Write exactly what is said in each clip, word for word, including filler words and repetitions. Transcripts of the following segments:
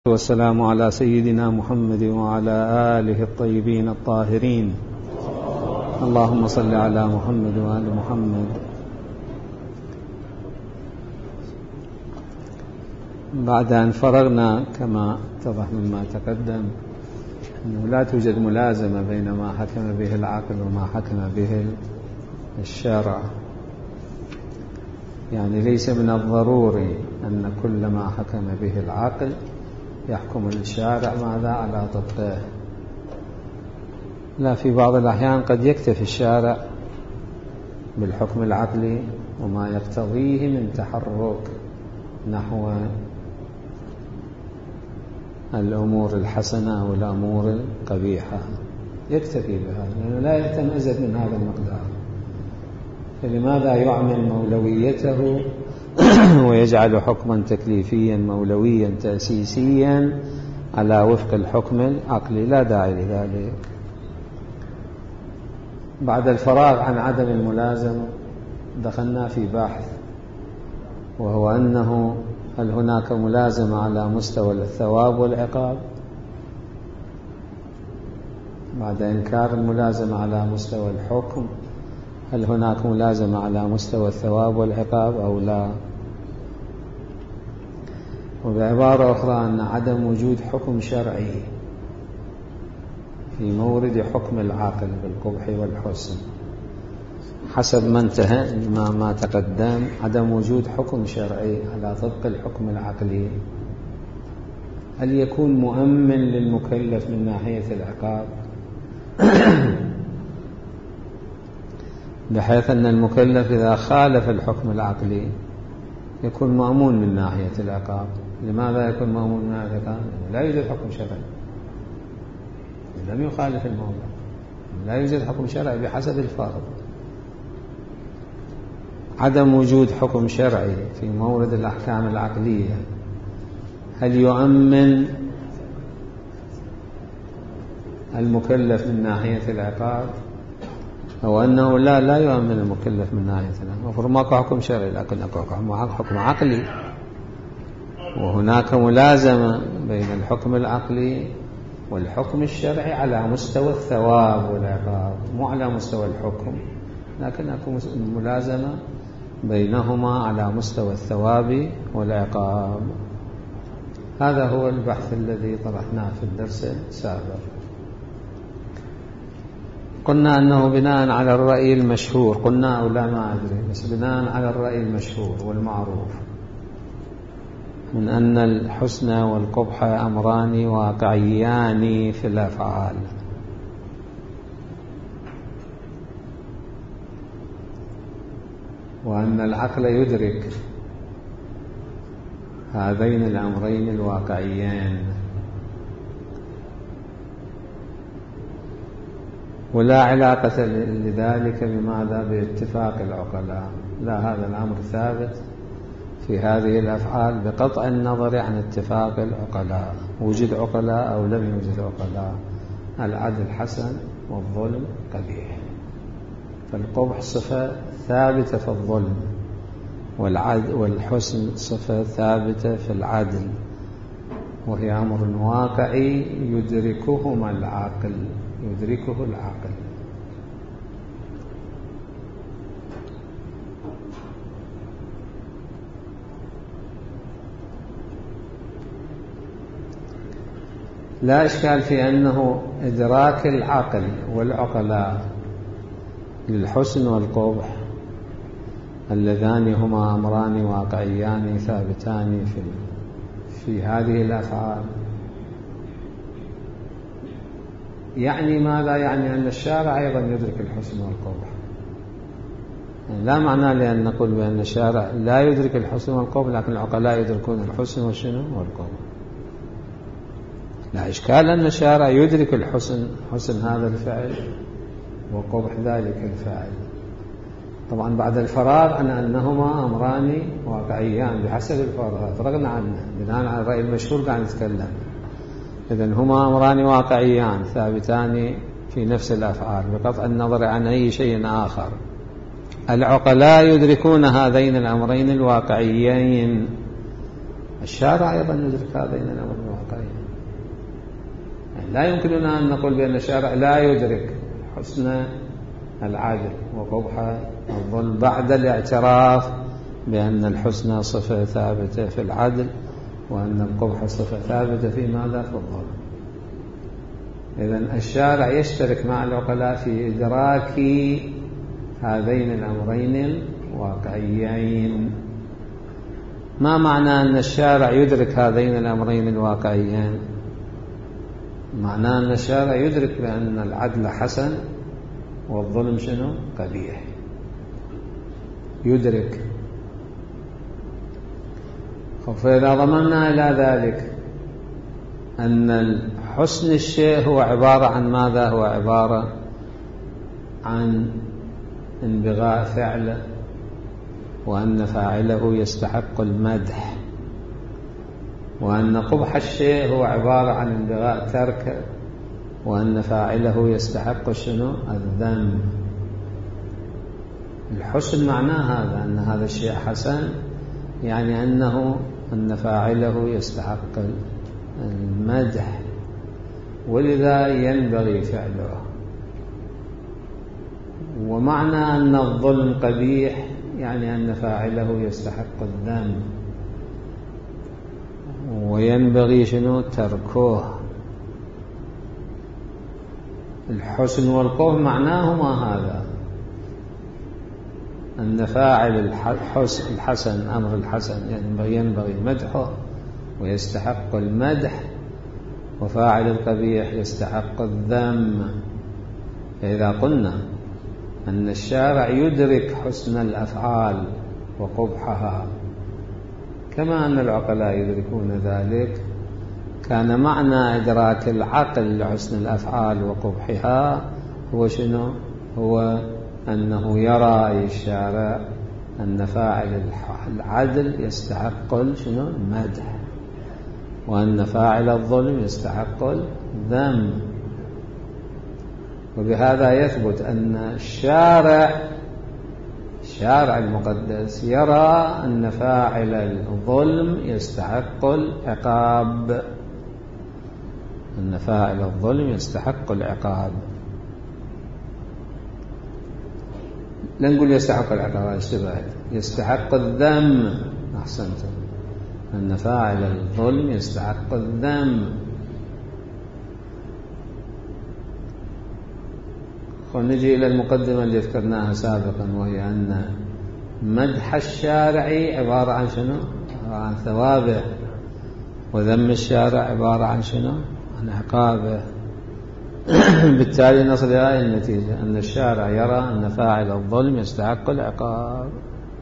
والسلام على سيدنا محمد وعلى آله الطيبين الطاهرين. اللهم صل على محمد وآل محمد. بعد أن فرغنا كما اتضح مما تقدم أنه لا توجد ملازمة بين ما حكم به العقل وما حكم به الشرع، يعني ليس من الضروري أن كل ما حكم به العقل يحكم الشارع ماذا على طبقه، لا، في بعض الأحيان قد يكتفي الشارع بالحكم العقلي وما يقتضيه من تحرك نحو الأمور الحسنة والأمور القبيحة، يكتفي بها لأنه لا يتمزد من هذا المقدار. فلماذا يعمل مولويته ويجعل حكما تكليفيا مولويا تأسيسيا على وفق الحكم العقلي؟ لا داعي لذلك. بعد الفراغ عن عدم الملازمة دخلنا في بحث، وهو أنه هل هناك ملازمة على مستوى الثواب والعقاب؟ بعد إنكار الملازمة على مستوى الحكم، هل هناك ملازمة على مستوى الثواب والعقاب أو لا؟ وبعبارة أخرى أن عدم وجود حكم شرعي في مورد حكم العاقل بالقبح والحسن حسب ما انتهى ما, ما تقدم، عدم وجود حكم شرعي على طبق الحكم العقلي، هل يكون مؤمن للمكلف من ناحية العقاب؟ بحيث أن المكلف إذا خالف الحكم العقلي يكون مأمون من ناحية العقاب. لماذا يكون مأمون من ناحية العقاب؟ لا يوجد حكم شرعي، لم يخالف الموضوع، لا يوجد حكم شرعي بحسب الفرض. عدم وجود حكم شرعي في مورد الأحكام العقلية هل يؤمن المكلف من ناحية العقاب، أو أنه لا لا يؤمن المكلف من ناحية العقاب؟ المفروض ماكو حكم شرعي لكن حكم عقلي، وهناك ملازمة بين الحكم العقلي والحكم الشرعي على مستوى الثواب والعقاب، مو على مستوى الحكم، لكن أكو ملازمة بينهما على مستوى الثواب والعقاب. هذا هو البحث الذي طرحناه في الدرس السابق. قلنا أنه بناء على الرأي المشهور، قلنا أو لا ما أدري، بس بناء على الرأي المشهور والمعروف من أن الحسن والقبح أمران واقعيان في الأفعال، وأن العقل يدرك هذين الأمرين الواقعيين، ولا علاقة لذلك بماذا؟ باتفاق العقلاء، لا، هذا الأمر ثابت في هذه الأفعال بقطع النظر عن اتفاق العقلاء، وجد عقلاء أو لم يوجد عقلاء. العدل حسن والظلم قبيح، فالقبح صفة ثابتة في الظلم، والعدل والحسن صفة ثابتة في العدل، وهي أمر واقعي يدركهما العاقل، يدركه العاقل. لا إشكال في أنه إدراك العقل والعقلاء للحسن والقبح اللذان هما أمران واقعيان ثابتان في في هذه الأفعال، يعني ماذا؟ يعني أن الشارع أيضا يدرك الحسن والقبح. لا معنى لأن نقول بأن الشارع لا يدرك الحسن والقبح لكن العقلاء يدركون الحسن والشنو والقبح. لا إشكال أن الشارع يدرك الحسن، حسن هذا الفعل، وقبح ذلك الفعل، طبعا بعد الفراغ عن أنهما أمران واقعيان بحسب الفرض، فرغنا عنه بناء على الرأي المشهور قاعد نتكلم. إذن هما أمران واقعيان ثابتان في نفس الأفعال بقطع النظر عن أي شيء آخر. العقلاء يدركون هذين الأمرين الواقعيين، الشارع أيضا يدرك هذين الأمرين الواقعيين. يعني لا يمكننا أن نقول بأن الشارع لا يدرك حسن العدل وقبح الظلم بعد الاعتراف بأن الحسن صفة ثابتة في العدل وأن القبح صفة ثابتة في ماذا؟ في الظلم. إذن الشارع يشترك مع العقلاء في إدراك هذين الأمرين الواقعيين. ما معنى أن الشارع يدرك هذين الأمرين الواقعيين؟ معناه أن الشارع يدرك بأن العدل حسن والظلم شنو؟ قبيح. يدرك. فإذا ضمننا إلى ذلك أن حسن الشيء هو عبارة عن ماذا؟ هو عبارة عن انبغاء فعله وأن فاعله يستحق المدح، وأن قبح الشيء هو عبارة عن انبغاء تركه وأن فاعله يستحق شنو؟ الذم. الحسن معناه هذا، أن هذا الشيء حسن، يعني أنه أن فاعله يستحق المدح ولذا ينبغي فعله. ومعنى أن الظلم قبيح يعني أن فاعله يستحق الذم وينبغي شنو؟ تركه. الحسن والقبح معناهما هذا، أن فاعل الحسن أمر الحسن يعني ينبغي مدحه ويستحق المدح، وفاعل القبيح يستحق الذم. فإذا قلنا أن الشارع يدرك حسن الأفعال وقبحها كما أن العقلاء يدركون ذلك، كان معنى إدراك العقل لحسن الأفعال وقبحها هو شنو؟ هو أنه يرى أي الشارع أن فاعل العدل يستحق شنو؟ المدح، وأن فاعل الظلم يستحق الذم. وبهذا يثبت أن الشارع الشارع المقدس يرى أن فاعل الظلم يستحق العقاب، أن فاعل الظلم يستحق العقاب. لا نقول يستحق العقاب، اشتبهت، يستحق الذم. أحسنت، أن فاعل الظلم يستحق الذم. ونجي إلى المقدمة اللي ذكرناها سابقا، وهي أن مدح الشارع عبارة عن شنو؟ عن ثوابه، وذم الشارع عبارة عن شنو؟ عن عقابه. بالتالي نصل إلى النتيجة أن الشارع يرى أن فاعل الظلم يستحق العقاب،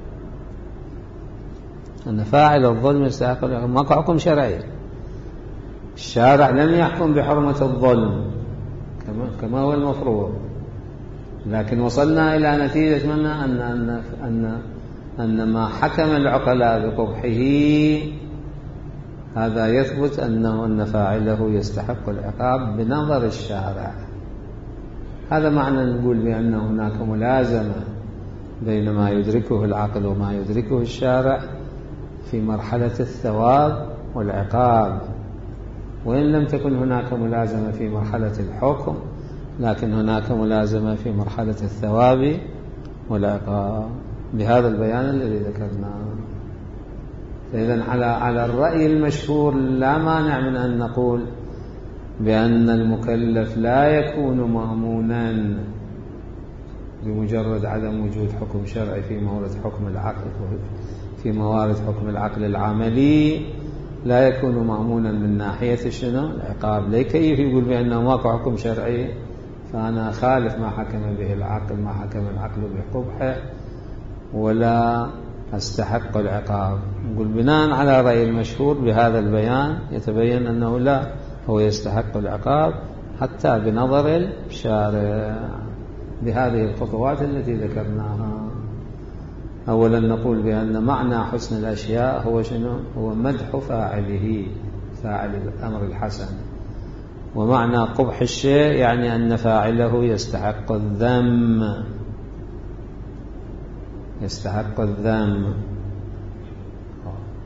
أن فاعل الظلم يستحق العقاب. ماكو حكم شرعي، الشارع لم يحكم بحرمة الظلم كما كما هو المفروض، لكن وصلنا إلى نتيجة منها أن أن أن أن ما حكم العقلاء بقبحه هذا يثبت أنه أن فاعله يستحق العقاب بنظر الشارع. هذا معنى نقول بأن هناك ملازمة بين ما يدركه العقل وما يدركه الشارع في مرحلة الثواب والعقاب، وإن لم تكن هناك ملازمة في مرحلة الحكم لكن هناك ملازمة في مرحلة الثواب والعقاب بهذا البيان الذي ذكرناه. فإذن على على الرأي المشهور لا مانع من أن نقول بأن المكلف لا يكون مأمونا بمجرد عدم وجود حكم شرعي في موارد حكم العقل في موارد حكم العقل العملي، لا يكون مأمونا من ناحية شنو؟ العقاب. ليه كيف يقول بأنه ماكو حكم شرعي فأنا خالف ما حكم به العقل، ما حكم العقل بقبحه ولا أستحق العقاب. نقول بناء على رأي المشهور بهذا البيان يتبين أنه لا، هو يستحق العقاب حتى بنظر الشارع بهذه الخطوات التي ذكرناها. أولا نقول بأن معنى حسن الأشياء هو شنو؟ هو مدح فاعله، فاعل الأمر الحسن. ومعنى قبح الشيء يعني أن فاعله يستحق الذم، يستحق الذم.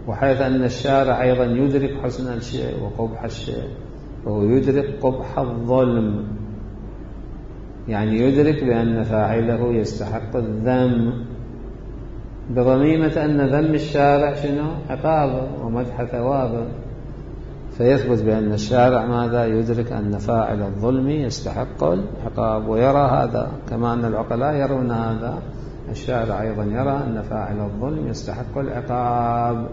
وحيث أن الشارع أيضا يدرك حسن الشيء وقبح الشيء، وهو يدرك قبح الظلم، يعني يدرك بأن فاعله يستحق الذم، بضميمة أن ذم الشارع شنو؟ عقابه ومدح ثوابه. فيثبت بأن الشارع ماذا؟ يدرك أن فاعل الظلم يستحق العقاب، ويرى هذا كما أن العقلاء يرون هذا، الشارع أيضا يرى أن فاعل الظلم يستحق العقاب.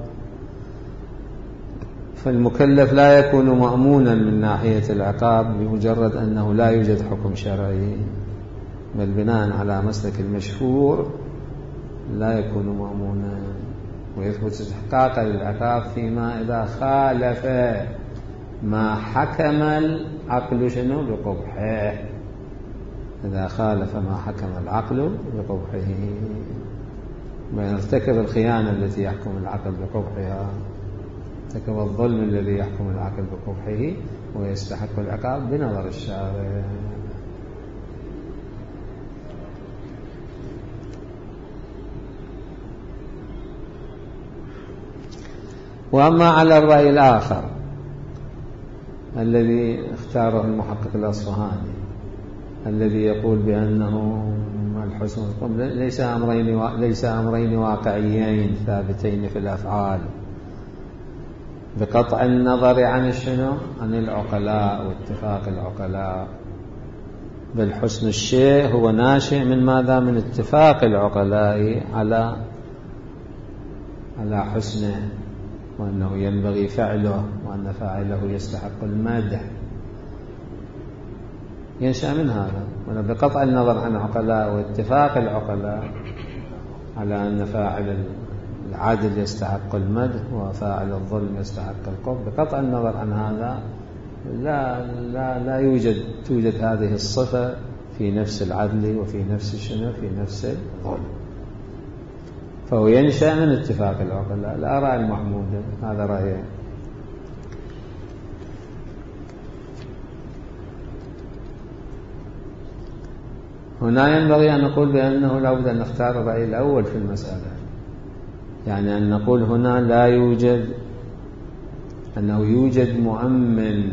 فالمكلف لا يكون مأمونا من ناحية العقاب بمجرد أنه لا يوجد حكم شرعي، بل بناء على مسلك المشهور لا يكون مأمونا، ويثبت استحقاق للعقاب فيما إذا خالف ما حكم العقل شنو بقبحه، إذا خالف ما حكم العقل بقبحه، بأن ارتكب الخيانة التي يحكم العقل بقبحها، ارتكب الظلم الذي يحكم العقل بقبحه ويستحق العقاب بنظر الشارع. وأما على الرأي الآخر الذي اختاره المحقق الأصفهاني الذي يقول بأنه الحسن والقبح ليس أمرين ليس أمرين واقعيين ثابتين في الأفعال بقطع النظر عن الشنو؟ عن العقلاء واتفاق العقلاء، بل حسن الشيء هو ناشئ من ماذا؟ من اتفاق العقلاء على على حسنه، وأنه ينبغي فعله، وأن فاعله يستحق المدح، ينشأ من هذا. بقطع النظر عن العقلاء واتفاق العقلاء على أن فاعل العدل يستحق المدح وفاعل الظلم يستحق القبح، بقطع النظر عن هذا لا لا لا يوجد توجد هذه الصفة في نفس العدل وفي نفس شنو؟ في نفس الظلم، فهو ينشأ من اتفاق العقلاء. الآراء المحمودة هذا رأيه. هنا ينبغي أن نقول بأنه لا بد أن نختار الرأي الأول في المسألة، يعني أن نقول هنا لا يوجد أنه يوجد مؤمن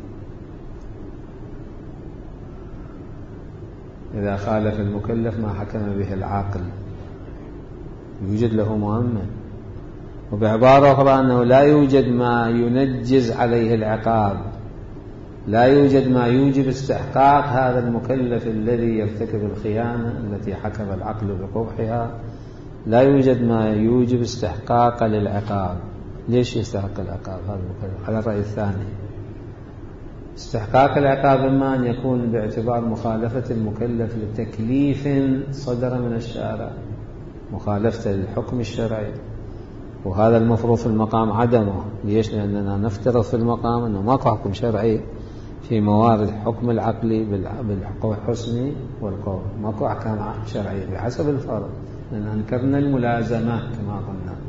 إذا خالف المكلف ما حكم به العاقل، يوجد له مؤمن. وبعبارة أخرى أنه لا يوجد ما ينجز عليه العقاب، لا يوجد ما يوجب استحقاق هذا المكلف الذي يرتكب الخيانة التي حكم العقل بقبحها، لا يوجد ما يوجب استحقاق للعقاب. ليش يستحق العقاب هذا المكلف؟ على الرأي الثاني استحقاق العقاب إما أن يكون باعتبار مخالفة المكلف لتكليف صدر من الشارع، مخالفة للحكم الشرعي، وهذا المفروض في المقام عدمه. ليش؟ لأننا نفترض في المقام أنه ماكو حكم شرعي في موارد حكم العقل بالحسن والقول، ماكو أحكام شرعية بحسب الفرض، لأن أنكرنا الملازمة كما قلنا.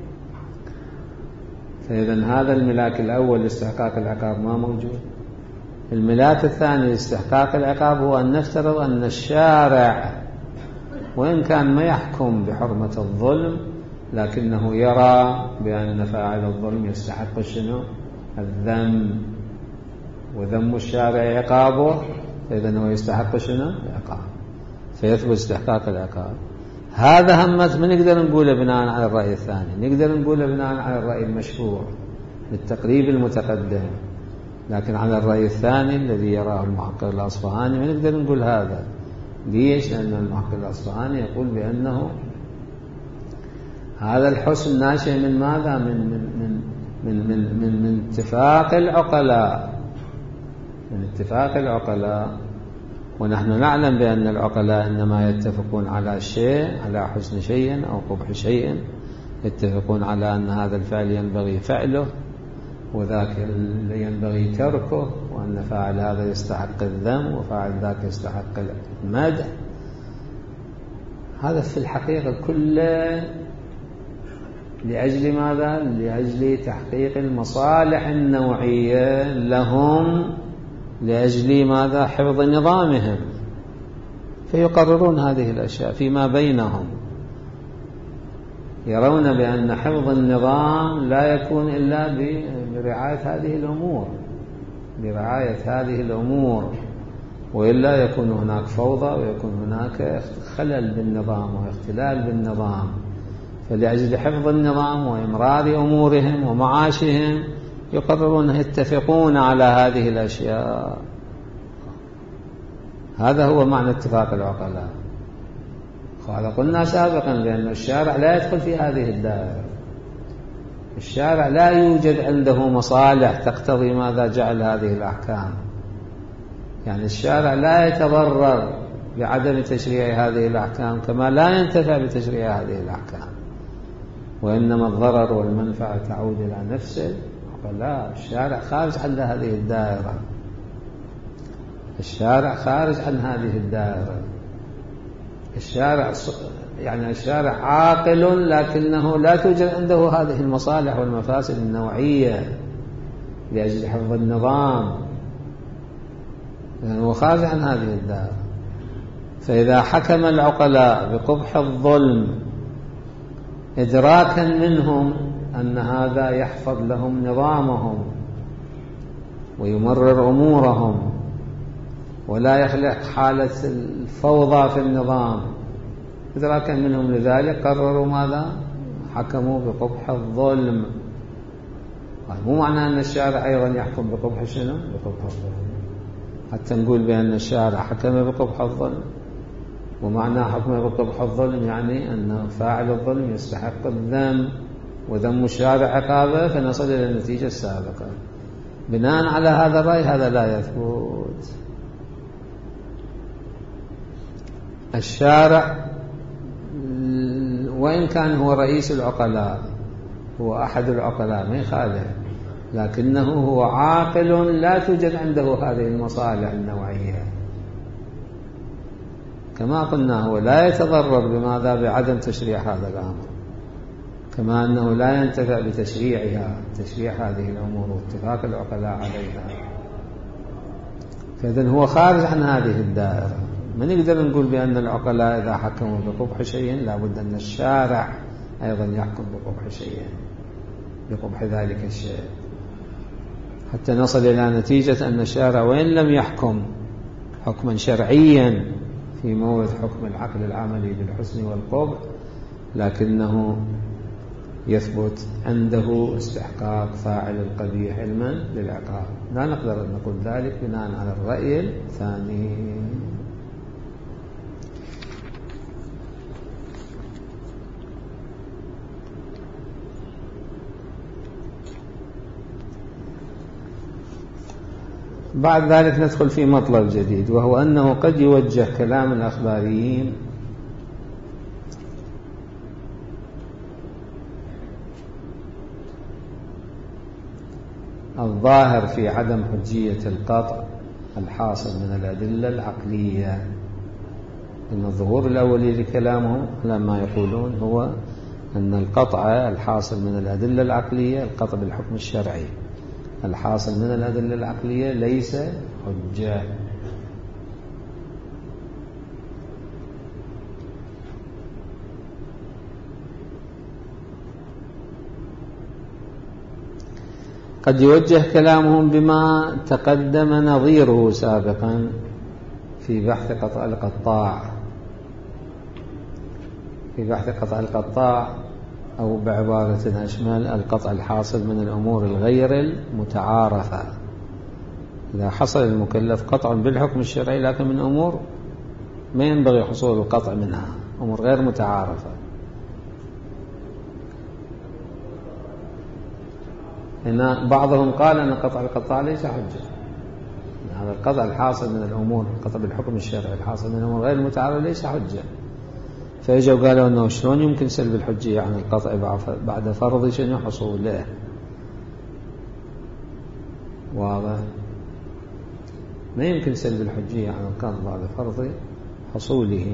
فإذا هذا الملاك الأول لاستحقاق العقاب ما موجود. الملاك الثاني لاستحقاق العقاب هو أن نفترض أن الشارع وإن كان ما يحكم بحرمة الظلم لكنه يرى بأن فاعل الظلم يستحق شنو؟ الذم، وذم الشارع عقابه، فإذا هو يستحق شنو؟ العقاب، فيثبت استحقاق العقاب. هذا همت ما نقدر نقوله بناء على الرأي الثاني، نقدر نقوله بناء على الرأي المشهور للتقريب المتقدم، لكن على الرأي الثاني الذي يراه المحقق الأصفهاني ما نقدر نقول هذا. ليش؟ لأن المحقق الأصفهاني يقول بأنه هذا الحسن ناشئ من ماذا؟ من من من من من, من, من اتفاق العقلاء، من اتفاق العقلاء. ونحن نعلم بأن العقلاء إنما يتفقون على شيء، على حسن شيء أو قبح شيء، يتفقون على أن هذا الفعل ينبغي فعله وذاك ينبغي تركه، وأن فاعل هذا يستحق الذم وفاعل ذاك يستحق المدح. هذا في الحقيقة كله لأجل ماذا؟ لأجل تحقيق المصالح النوعية لهم، لأجل ماذا؟ حفظ نظامهم، فيقررون هذه الأشياء فيما بينهم. يرون بأن حفظ النظام لا يكون إلا برعاية هذه الأمور برعاية هذه الأمور وإلا يكون هناك فوضى ويكون هناك خلل بالنظام واختلال بالنظام. فلأجل حفظ النظام وإمرار أمورهم ومعاشهم يقررون يتفقون على هذه الأشياء. هذا هو معنى اتفاق العقلاء. وهذا قلنا سابقا بأن الشارع لا يدخل في هذه الدائرة. الشارع لا يوجد عنده مصالح تقتضي ماذا جعل هذه الأحكام. يعني الشارع لا يتضرر بعدم تشريع هذه الأحكام كما لا ينتفع بتشريع هذه الأحكام، وإنما الضرر والمنفعة تعود إلى نفسه. لا، الشارع خارج عن هذه الدائرة. الشارع خارج عن هذه الدائرة. الشارع يعني الشارع عاقل لكنه لا توجد عنده هذه المصالح والمفاسد النوعية لأجل حفظ النظام، لأنه خارج عن هذه الدائرة. فإذا حكم العقلاء بقبح الظلم إدراكا منهم أن هذا يحفظ لهم نظامهم ويمرر أمورهم ولا يخلق حالة الفوضى في النظام، إدراكا منهم لذلك قرروا ماذا؟ حكموا بقبح الظلم. مو معنى أن الشارع أيضا يحكم بقبح شنو؟ بقبح الظلم. حتى نقول بأن الشارع حكم بقبح الظلم، ومعنى حكم بقبح الظلم يعني أن فاعل الظلم يستحق الذم وذم الشارع عقابه، فنصل إلى النتيجة السابقة. بناء على هذا الرأي هذا لا يثبت. الشارع وإن كان هو رئيس العقلاء، هو أحد العقلاء ما يخالف، لكنه هو عاقل لا توجد عنده هذه المصالح النوعية. كما قلنا هو لا يتضرر بماذا؟ بعدم تشريع هذا الأمر، كما أنه لا ينتفع بتشريعها تشريع هذه الأمور واتفاق العقلاء عليها. فإذن هو خارج عن هذه الدائرة. ما نقدر نقول بأن العقلاء إذا حكموا بقبح شيء لابد أن الشارع أيضا يحكم بقبح شيء بقبح ذلك الشيء، حتى نصل إلى نتيجة أن الشارع وإن لم يحكم حكما شرعيا في مورد حكم العقل العملي بالحسن والقبح، لكنه يثبت عنده استحقاق فاعل القبيح علما للعقاب. لا نقدر أن نقول ذلك بناء على الرأي الثاني. بعد ذلك ندخل في مطلب جديد، وهو أنه قد يوجه كلام الأخباريين الظاهر في عدم حجية القطع الحاصل من الأدلة العقلية. إن الظهور الأولي لكلامهم لما يقولون هو أن القطع الحاصل من الأدلة العقلية، القطع بالحكم الشرعي الحاصل من الأدلة العقلية ليس حجة. قد يوجه كلامهم بما تقدم نظيره سابقا في بحث قطع القطاع في بحث قطع القطاع أو بعبارة أشمل القطع الحاصل من الأمور الغير المتعارفة. إذا حصل المكلف قطع بالحكم الشرعي لكن من أمور ما ينبغي حصول القطع منها، أمور غير متعارفة، إن بعضهم قال أن قطع القطاع ليس حجة. هذا القطع الحاصل من الأمور، القطع بالحكم الشرعي الحاصل من الأمور غير المتعارفة ليس حجة. فيجوا قالوا أنه شلون يمكن سلب الحجية عن القطع بعد فرض شنو حصوله. واضح؟ ما يمكن سلب الحجية عن القطع بعد فرض حصوله.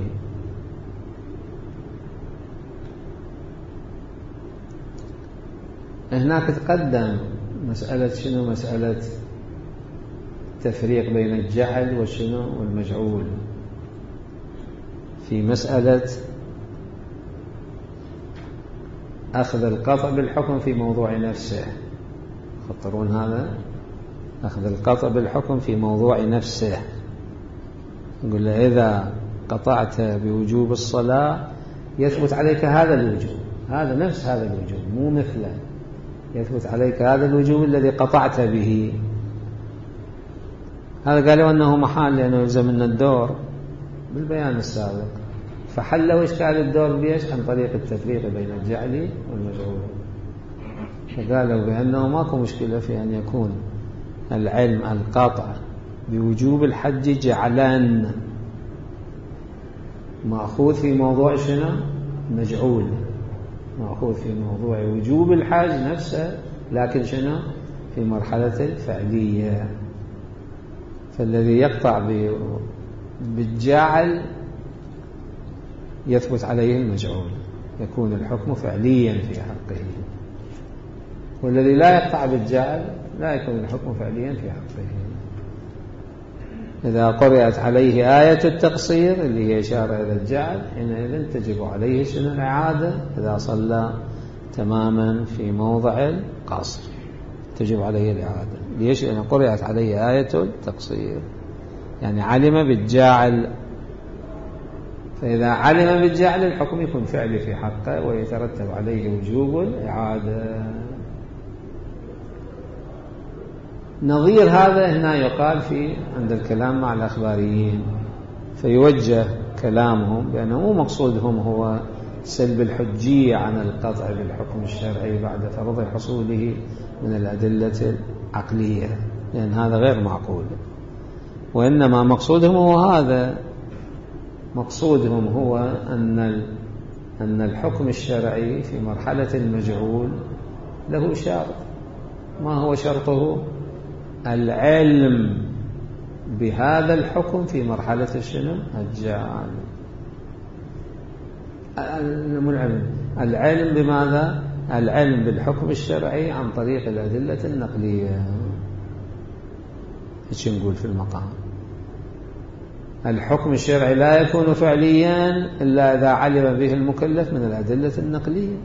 هناك تقدم مسألة شنو؟ مسألة تفريق بين الجعل وشنو والمجعول. في مسألة أخذ القطع بالحكم في موضوع نفسه. خطرون هذا، أخذ القطع بالحكم في موضوع نفسه. يقول له إذا قطعت بوجوب الصلاة يثبت عليك هذا الوجوب، هذا نفس هذا الوجوب مو مثله، يثبت عليك هذا الوجوب الذي قطعت به. هذا قالوا أنه محال لأنه يلزم لنا الدور بالبيان السابق، فحلوا إشكال الدور بيش عن طريق التفريق بين الجعل والمجعول. فقالوا بأنه ماكو مشكلة في أن يكون العلم القاطع بوجوب الحج جعلان مأخوذ في موضوع شنو؟ مجعول، مأخوذ في موضوع وجوب الحج نفسه، لكن شنو؟ في مرحلة الفعلية. فالذي يقطع بالجعل يثبت عليه المجعول، يكون الحكم فعليا في حقه. والذي لا يقطع بالجعل لا يكون الحكم فعليا في حقه. إذا قرأت عليه آية التقصير اللي هي إشارة إلى الجعل حينئذ تجب عليه شنو؟ الإعادة. إذا صلى تماما في موضع القصر تجب عليه الإعادة. ليش؟ لأن قرأت عليه آية التقصير، يعني علم بالجعل. فإذا علم بالجعل الحكم يكون فعلي في حقه ويترتب عليه وجوب الإعادة. نظير هذا هنا يقال في عند الكلام مع الأخباريين، فيوجه كلامهم بأنه مو مقصودهم هو سلب الحجية عن القطع بالحكم الشرعي بعد فرض حصوله من الأدلة العقلية، لأن هذا غير معقول. وإنما مقصودهم هو هذا، مقصودهم هو أن أن الحكم الشرعي في مرحلة المجعول له شرط. ما هو شرطه؟ العلم بهذا الحكم في مرحلة الشنو؟ الجعل. العلم بماذا؟ العلم بالحكم الشرعي عن طريق الأدلة النقلية. ايش نقول في المقام؟ الحكم الشرعي لا يكون فعليا إلا إذا علم به المكلف من الأدلة النقلية.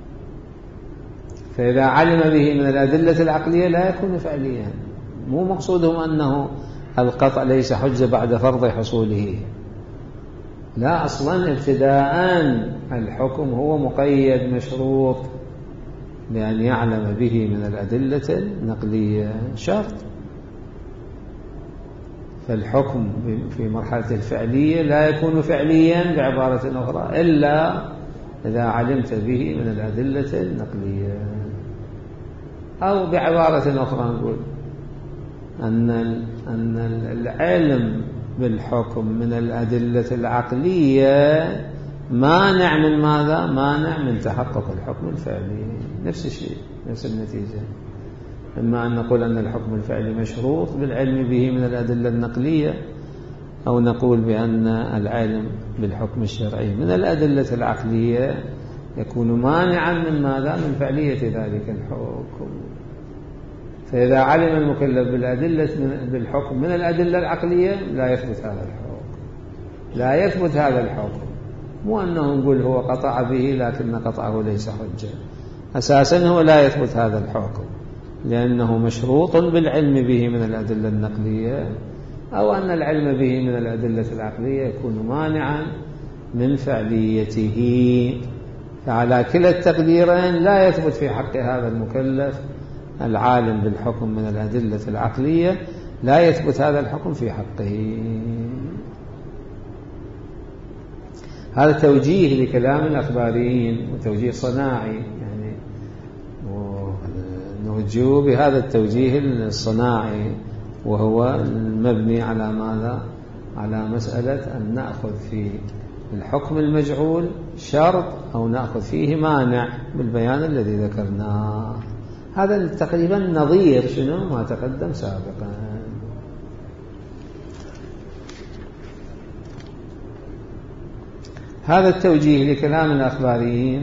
فإذا علم به من الأدلة العقلية لا يكون فعليا. مو مقصودهم أنه القطع ليس حجة بعد فرض حصوله، لا، أصلا ابتداء الحكم هو مقيد مشروط بأن يعلم به من الأدلة النقلية، شرط. فالحكم في مرحلة الفعلية لا يكون فعليا بعبارة أخرى إلا إذا علمت به من الأدلة النقلية. أو بعبارة أخرى نقول أن أن العلم بالحكم من الأدلة العقلية مانع من ماذا؟ مانع من تحقق الحكم الفعلي. نفس الشيء، نفس النتيجة. إما أن نقول أن الحكم الفعلي مشروط بالعلم به من الأدلة النقلية، أو نقول بأن العلم بالحكم الشرعي من الأدلة العقلية يكون مانعا من ماذا؟ من فعلية ذلك الحكم. فإذا علم المكلف بالأدلة بالحكم من الأدلة العقلية لا يثبت هذا الحكم، لا يثبت هذا الحكم. مو أنه نقول هو قطع به لكن قطعه ليس حجة، أساسا هو لا يثبت هذا الحكم لأنه مشروط بالعلم به من الأدلة النقلية، أو أن العلم به من الأدلة العقلية يكون مانعا من فعليته. فعلى كلا التقديرين لا يثبت في حق هذا المكلف العالم بالحكم من الأدلة العقلية، لا يثبت هذا الحكم في حقه. هذا توجيه لكلام الأخباريين وتوجيه صناعي، يعني نوجه بهذا التوجيه الصناعي، وهو المبني على ماذا؟ على مسألة أن نأخذ في الحكم المجعول شرط أو نأخذ فيه مانع بالبيان الذي ذكرناه. هذا تقريبا نظير شنو ما تقدم سابقا. هذا التوجيه لكلام الأخباريين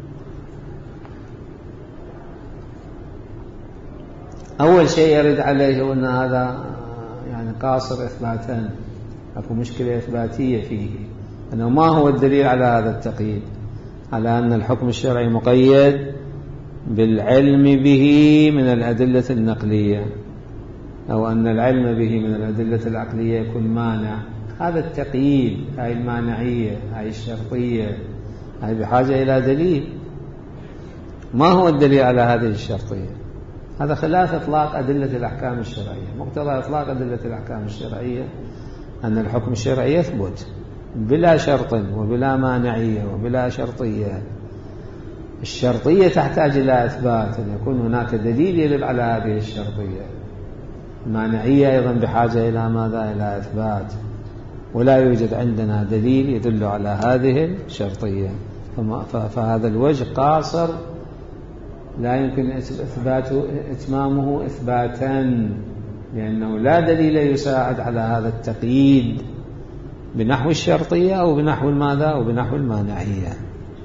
أول شيء يرد عليه هو أن هذا يعني قاصر إثباتا، أكو مشكلة إثباتية فيه، أنه ما هو الدليل على هذا التقييد؟ على أن الحكم الشرعي مقيد بالعلم به من الأدلة النقلية، أو أن العلم به من الأدلة العقلية يكون مانع. هذا التقييد، هاي المانعية، هاي الشرطية، هاي بحاجة إلى دليل. ما هو الدليل على هذه الشرطية؟ هذا خلاف إطلاق أدلة الأحكام الشرعية. مقتضى إطلاق أدلة الأحكام الشرعية أن الحكم الشرعي يثبت بلا شرط وبلا مانعية وبلا شرطية. الشرطية تحتاج إلى إثبات، أن يكون هناك دليل يدل على هذه الشرطية. المانعية أيضا بحاجة إلى ماذا؟ إلى إثبات، ولا يوجد عندنا دليل يدل على هذه الشرطية. فهذا الوجه قاصر، لا يمكن إثبات إتمامه إثباتا، لأنه لا دليل يساعد على هذا التقييد بنحو الشرطية أو بنحو الماذا أو بنحو المانعية.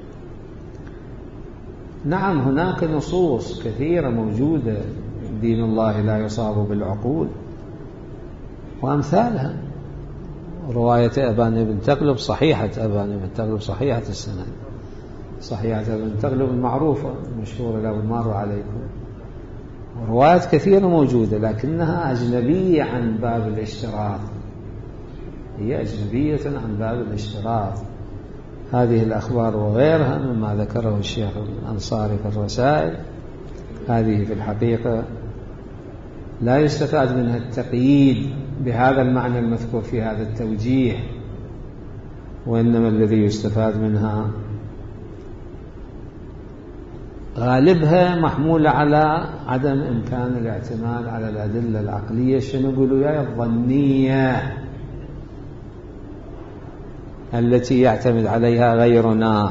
نعم، هناك نصوص كثيرة موجودة، دين الله لا يصاب بالعقول وأمثالها. رواية أبان بن تغلب، صحيحة أبان بن تغلب، صحيحة السند، صحيحة ابن تغلب المعروفة المشهورة لو مر عليكم. روايات كثيرة موجودة، لكنها أجنبية عن باب الاشتراط، هي أجنبية عن باب الاشتراط. هذه الأخبار وغيرها مما ذكره الشيخ الأنصاري في الرسائل، هذه في الحقيقة لا يستفاد منها التقييد بهذا المعنى المذكور في هذا التوجيه، وإنما الذي يستفاد منها غالبها محمولة على عدم إمكان الاعتماد على الأدلة العقلية، شنو يقولوا يا الظنية، التي يعتمد عليها غيرنا.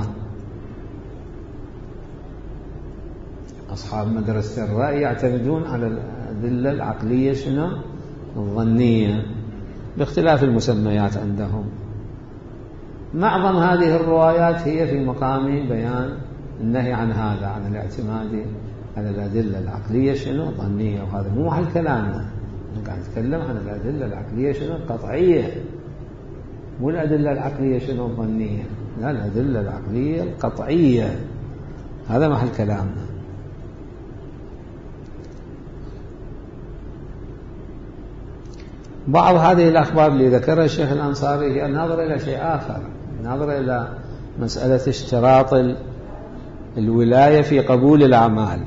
أصحاب مدرسة الرأي يعتمدون على الأدلة العقلية شنو؟ الظنية، باختلاف المسميات عندهم. معظم هذه الروايات هي في مقام بيان النهي عن هذا، عن الاعتماد على الأدلة العقلية شنو؟ ظنية. وهذا مو محل كلامنا، قاعد نتكلم عن الأدلة العقلية شنو؟ القطعية، مو الأدلة العقلية شنو؟ الظنية، لا، الأدلة العقلية القطعية، هذا محل كلامنا. بعض هذه الأخبار اللي ذكرها الشيخ الأنصاري هي ناظر إلى شيء آخر، ناظر إلى مسألة اشتراط الولاية في قبول الأعمال.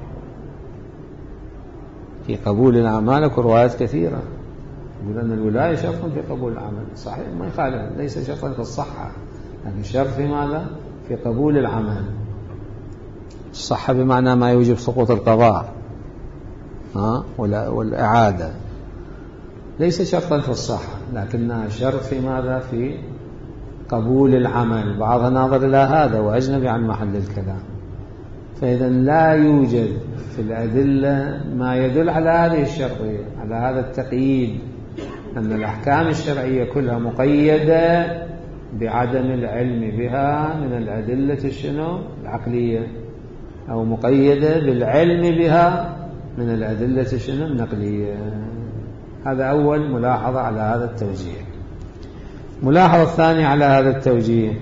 في قبول الأعمال روايات كثيرة يقول أن الولاية شرط في قبول العمل، صحيح ما يخالف، ليس شرطا في الصحة، لكن شرط في ماذا؟ في قبول العمل. الصحة بمعنى ما يوجب سقوط القضاء ها والإعادة، ليس شرطا في الصحة، لكنها شرط في ماذا؟ في قبول العمل. بعضها ناظر إلى هذا وأجنبي عن محل الكلام. فإذا لا يوجد في الأدلة ما يدل على هذه الشرطية، على هذا التقييد، أن الأحكام الشرعية كلها مقيدة بعدم العلم بها من الأدلة الشنو؟ العقلية، أو مقيدة بالعلم بها من الأدلة الشنو؟ النقلية. هذا أول ملاحظة على هذا التوجيه. ملاحظة الثانية على هذا التوجيه،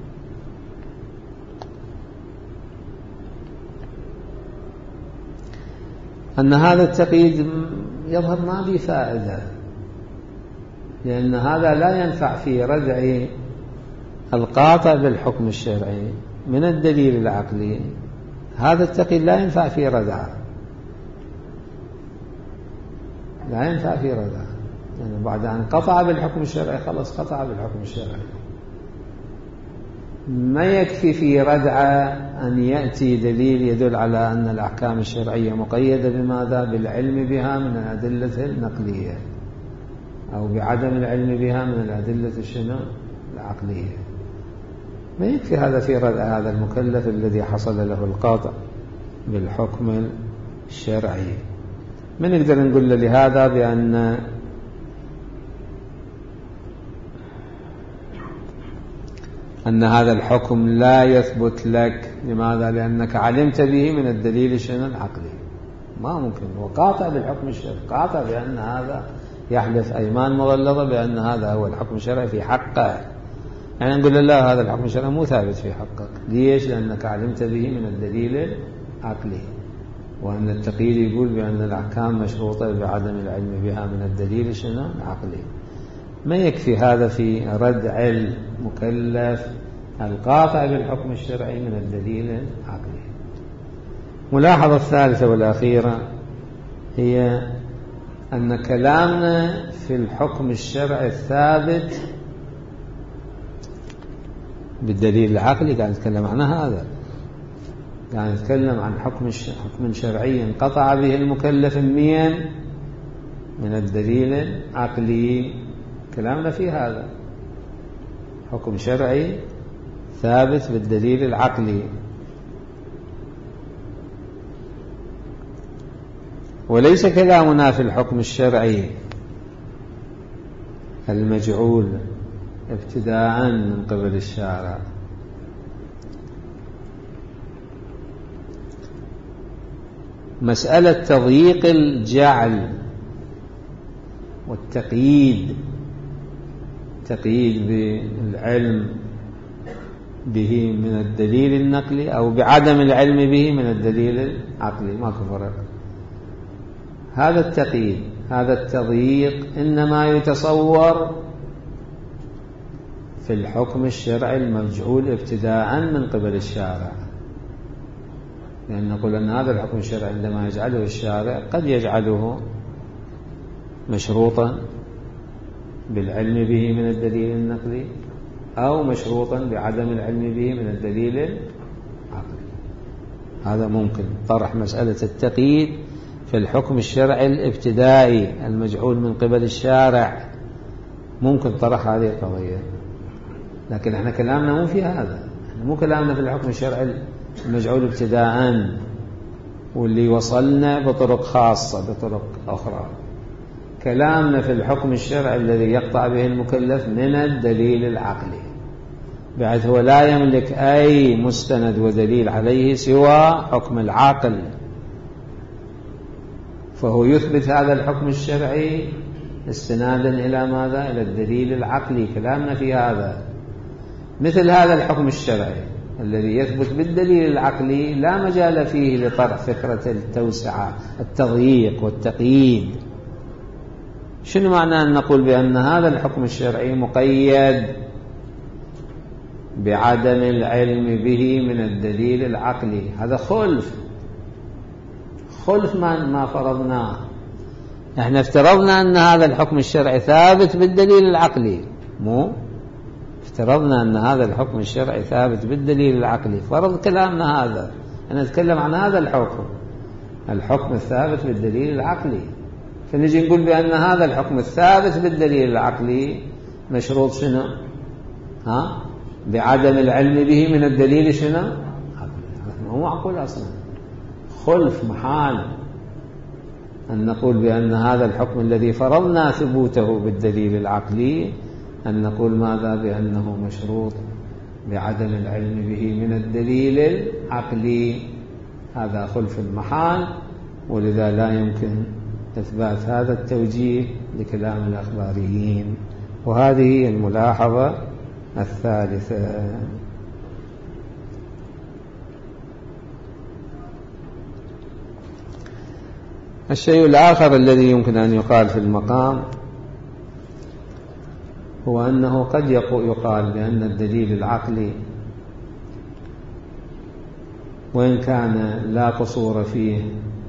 أن هذا التقييد يظهر ما به فائدة، لأن هذا لا ينفع في ردع القاطع بالحكم الشرعي من الدليل العقلي. هذا التقييد لا ينفع في ردعه، لا ينفع في ردعه، يعني بعد أن قطع بالحكم الشرعي خلص قطع بالحكم الشرعي. ما يكفي في ردعه أن يأتي دليل يدل على أن الأحكام الشرعية مقيدة بماذا؟ بالعلم بها من الأدلة النقلية، أو بعدم العلم بها من الأدلة الشنو؟ العقلية. ما يكفي هذا في ردع هذا المكلف الذي حصل له القطع بالحكم الشرعي. ما نقدر نقول لهذا بأن أن هذا الحكم لا يثبت لك. لماذا؟ لأنك علمت به من الدليل الشنو؟ العقلي. ما ممكن، وقاطع بالحكم الشرعي، قاطع بأن هذا، يحلف أيمان مغلظة بأن هذا هو الحكم الشرعي في حقه، يعني نقول له لا، هذا الحكم الشرعي مو ثابت في حقك. ليش؟ لأنك علمت به من الدليل العقلي، وأن التقييد يقول بأن الأحكام مشروطة بعدم العلم بها من الدليل شنو؟ العقلي. ما يكفي هذا في ردع المكلف القاطع بالحكم الشرعي من الدليل العقلي. ملاحظة الثالثة والأخيرة هي أن كلامنا في الحكم الشرعي الثابت بالدليل العقلي قاعد نتكلم عن هذا، قاعد نتكلم عن حكم حكم شرعي انقطع به المكلف منين؟ من الدليل العقلي. كلامنا في هذا حكم شرعي ثابت بالدليل العقلي، وليس كلامنا في الحكم الشرعي المجعول ابتداء من قبل الشارع. مسألة تضييق الجعل والتقييد، تقييد بالعلم به من الدليل النقلي أو بعدم العلم به من الدليل العقلي، ما كفر. هذا التقييد، هذا التضييق إنما يتصور في الحكم الشرعي المجعول ابتداء من قبل الشارع، لأن نقول أن هذا الحكم الشرعي عندما يجعله الشارع قد يجعله مشروطا بالعلم به من الدليل النقلي أو مشروطا بعدم العلم به من الدليل العقلي. هذا ممكن طرح مسألة التقييد في الحكم الشرعي الابتدائي المجعول من قبل الشارع، ممكن طرح هذه القضية، لكن احنا كلامنا مو في هذا. احنا مو كلامنا في الحكم الشرعي المجعول ابتداء واللي وصلنا بطرق خاصة بطرق أخرى. كلامنا في الحكم الشرعي الذي يقطع به المكلف من الدليل العقلي، بحيث هو لا يملك أي مستند ودليل عليه سوى حكم العقل، فهو يثبت هذا الحكم الشرعي استنادا إلى ماذا؟ إلى الدليل العقلي. كلامنا في هذا. مثل هذا الحكم الشرعي الذي يثبت بالدليل العقلي لا مجال فيه لطرح فكرة التوسعة، التضييق والتقييد. شنو معنى أن نقول بأن هذا الحكم الشرعي مقيد بعدم العلم به من الدليل العقلي؟ هذا خلف خلف ما ما فرضناه. احنا افترضنا أن هذا الحكم الشرعي ثابت بالدليل العقلي، مو افترضنا أن هذا الحكم الشرعي ثابت بالدليل العقلي، فرض كلامنا هذا. أنا أتكلم عن هذا الحكم، الحكم الثابت بالدليل العقلي، فنجي نقول بأن هذا الحكم الثابت بالدليل العقلي مشروط شنو؟ ها؟ بعدم العلم به من الدليل شنو؟ عقلي. هو معقول أصلا، خلف محال أن نقول بأن هذا الحكم الذي فرضنا ثبوته بالدليل العقلي أن نقول ماذا؟ بأنه مشروط بعدم العلم به من الدليل العقلي. هذا خلف المحال، ولذا لا يمكن إثبات هذا التوجيه لكلام الأخباريين. وهذه الملاحظة الثالثة. الشيء الآخر الذي يمكن أن يقال في المقام هو أنه قد يقال بأن الدليل العقلي وإن كان لا قصور فيه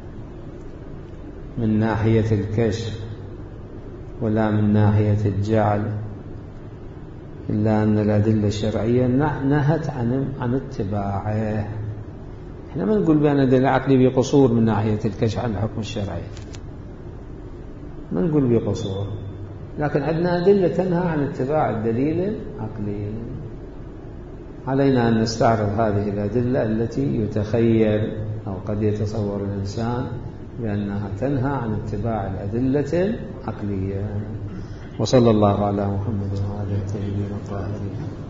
من ناحية الكشف ولا من ناحية الجعل، إلا أن الأدلة الشرعية نهت عن عن اتباعه. احنا ما نقول بأن الدليل العقلي بقصور من ناحية الكشف عن الحكم الشرعي، ما نقول بقصور، لكن عندنا أدلة تنهى عن اتباع الدليل العقلي. علينا أن نستعرض هذه الأدلة التي يتخيل أو قد يتصور الإنسان بأنها تنهى عن اتباع الأدلة العقلية. وصلى الله على محمد وعلى آله الطاهرين.